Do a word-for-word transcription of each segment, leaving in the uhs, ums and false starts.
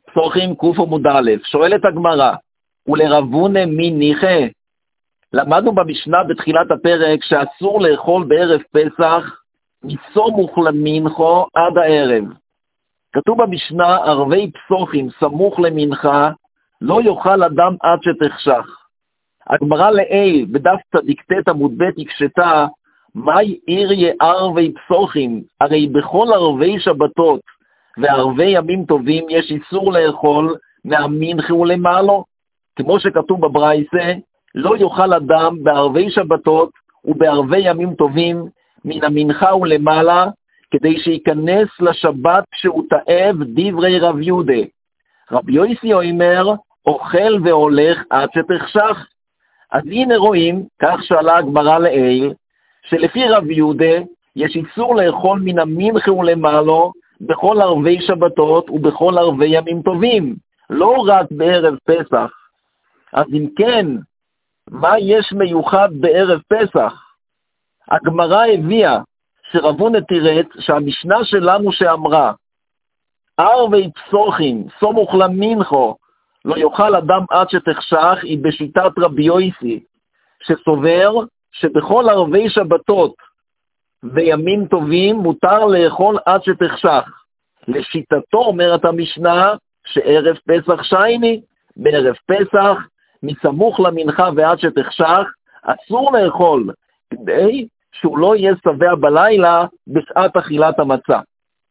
פסוחים קוף עמוד א', שואלת הגמרא, ולרבונה מי ניחא? למדנו במשנה בתחילת הפרק שאסור לאכול בערב פסח מסמוך למנחו עד הערב. כתוב במשנה, ערבי פסוחים סמוך למנחה, לא יאכל אדם עד שתחשך. הגמרא לעיל בדף צדיק ט' עמוד ב' הקשתה, מהי עיריה ערבי פסוחים? הרי בכל ערבי שבתות וערבי ימים טובים יש איסור לאכול מהמנחה ולמעלו. כמו שכתוב בברייתא, לא יאכל אדם בערבי שבתות ובערבי ימים טובים מן המנחה ולמעלה, כדי שייכנס לשבת כשהוא תאב דברי רב יהודה. רבי יוסי אומר, אוכל והולך עד שתחשך. אז הנה רואים, כך שאלה הגמרא לעיל, שלפי רב יהודה יש איסור לאכול מן המנחה ולמעלו בכל ערבי שבתות ובכל ערבי ימים טובים, לא רק בערב פסח. אז אם כן, מה יש מיוחד בערב פסח? הגמרא הביאה שרבונה תירץ שהמשנה שלנו שאמרה, ערבי פסוחים סמוך למנחו לא יאכל אדם עד שתחשך, היא בשיטת רבי יוסי, שסובר שבכל ערבי שבתות וימים טובים מותר לאכול עד שתחשך. לשיטתו אומרת המשנה שערב פסח שייני, בערב פסח מסמוך למנחה ועד שתחשך אסור לאכול, כדי שהוא לא יהיה שבע בלילה בשעת אכילת המצה.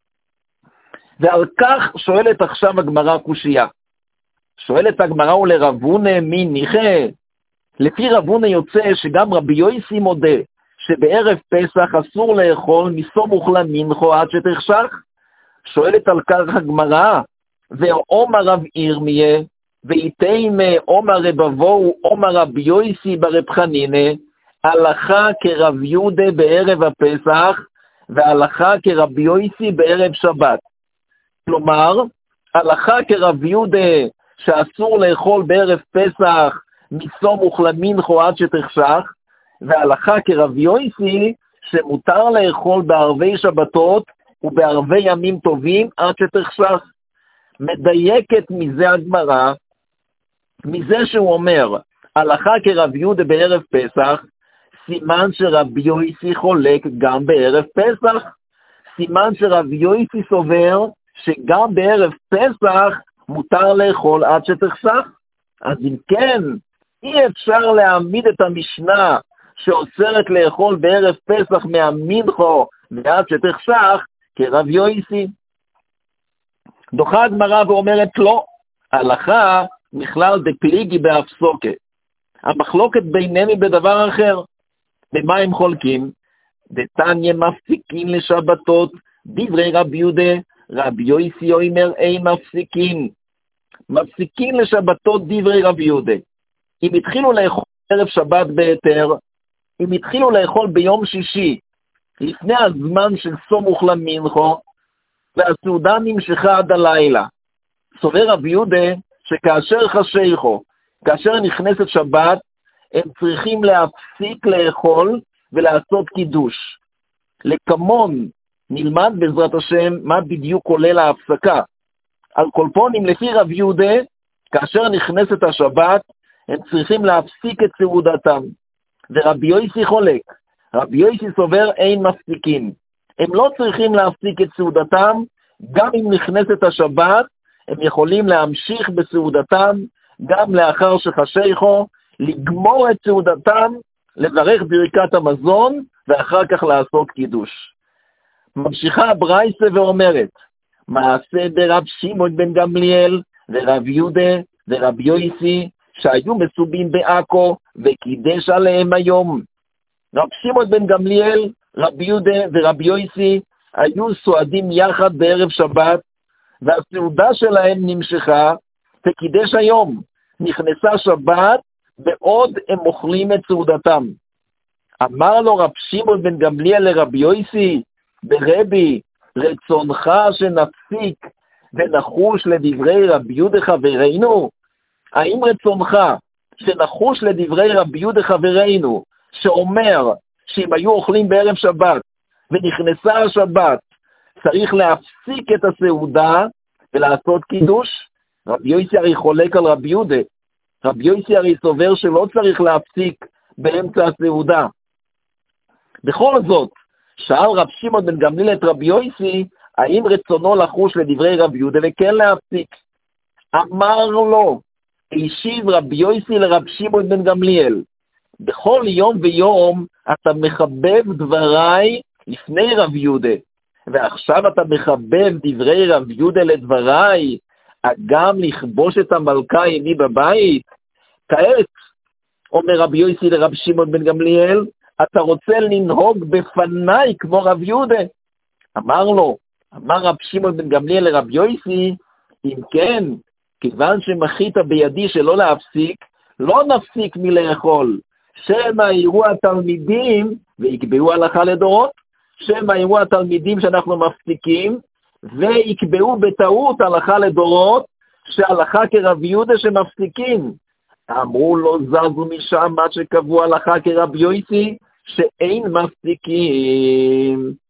ועל כך שואלת עכשיו הגמרא קושיה. שואלת הגמרא, ולרבונה מי ניחא? לפי רבונה יוצא שגם רבי יוסי מודה שבערב פסח אסור לאכול מסמוך למנחו עד שתחשך. שואלת על כך הגמרא, ואומר רב ירמיה ואיתימה אומר רב אבוהו אומר רבי יוסי ברב חנינא, הלכה כרב יהודה בערב הפסח והלכה כרבי יוסי בערב שבת. כלומר, הלכה כרב יהודה שאסור לאכול בערב פסח מסמוך למנחו עד שתחשך, והלכה כרב יוסי שמותר לאכול בערבי שבתות ובערבי ימים טובים עד שתחשך. מדייקת מזה הגמרא, מזה שהוא אומר, הלכה כרב יהודה בערב פסח, סימן שרבי יוסי חולק גם בערב פסח. סימן שרבי יוסי סובר שגם בערב פסח מותר לאכול עד שתחשך. אז אם כן, אי אפשר להעמיד את המשנה שאוסרת לאכול בערב פסח מהמנחו ועד שתחשך כרב יוסי. דוחה הגמרא ואומרת לא, הלכה מכלל דפליגי באפסוקה. המחלוקת ביניהם היא בדבר אחר. במה הם חולקים? דתניא מפסיקין לשבתות, דברי רבי יהודה, רבי יוסי אומר אין מפסיקין. מפסיקין לשבתות דברי רבי יהודה. אם התחילו לאכול ערב שבת בהיתר, אם התחילו לאכול ביום שישי, לפני הזמן של סמוך למנחו, והסעודה נמשכה עד הלילה. סובר רבי יהודה שכאשר חשיכו, כאשר נכנסת שבת, הם צריכים להפסיק לאכול ולעשות קידוש. לכמון נלמד בעזרת השם מה בדיוק כולל ההפסקה. על כל פונים לפי רבי יהודה, כאשר נכנסת השבת, הם צריכים להפסיק את סעודתם. ורבי יוסי חולק. רבי יוסי סובר אין מפסיקים. הם לא צריכים להפסיק את סעודתם, גם אם נכנסת השבת, הם יכולים להמשיך בסעודתם, גם לאחר שחשיכו, לגמור את סעודתם, לברך ברכת המזון, ואחר כך לעשות קידוש. ממשיכה הברייתא ואומרת, מעשה ברב שמעון בן גמליאל, ורב יהודה, ורב יוסי, שהיו מסובים בעכו, וקידש עליהם היום. רב שמעון בן גמליאל, רב יהודה ורב יוסי, היו סועדים יחד בערב שבת, והסעודה שלהם נמשכה, וקידש היום. נכנסה שבת, בעוד הם אוכלים את סעודתם. אמר לו רב שמעון בן גמליאל לרבי יוסי, ברבי, רצונך שנפסיק ונחוש לדברי רבי יהודה חברינו? האם רצונך שנחוש לדברי רבי יהודה חברינו, שאומר שאם היו אוכלים בערב שבת ונכנסה השבת, צריך להפסיק את הסעודה ולעשות קידוש? רבי יוסי הרי חולק על רבי יהודה. רבי יוסי הרי סובר שלא צריך להפסיק באמצע הסעודה. בכל זאת, שאל רב שמעון בן גמליאל את רבי יוסי, האם רצונו לחוש לדברי רבי יהודה וכן להפסיק? אמר לו, השיב רבי יוסי לרב שמעון בן גמליאל, בכל יום ויום אתה מחבב דבריי לפני רב יהודה, ועכשיו אתה מחבב דברי רב יהודה לדבריי, גם לכבוש את המלכה עימי בבית? כעת, אומר רבי יוסי לרב שמעון בן גמליאל, אתה רוצה לנהוג בפניי כמו רב יהודה? אמר לו, אמר רב שמעון בן גמליאל לרב יוסי, אם כן, כיוון שמחית בידי שלא להפסיק, לא נפסיק מלאכול, שמא יראו התלמידים ויקבעו הלכה לדורות, שמא יראו התלמידים שאנחנו מפסיקים, ויקבעו בטעות הלכה לדורות, שהלכה כרב יהודה שמפסיקים. אמרו לו, זזו משם עד שקבעו הלכה כרב יוסי, שאין מפסיקים.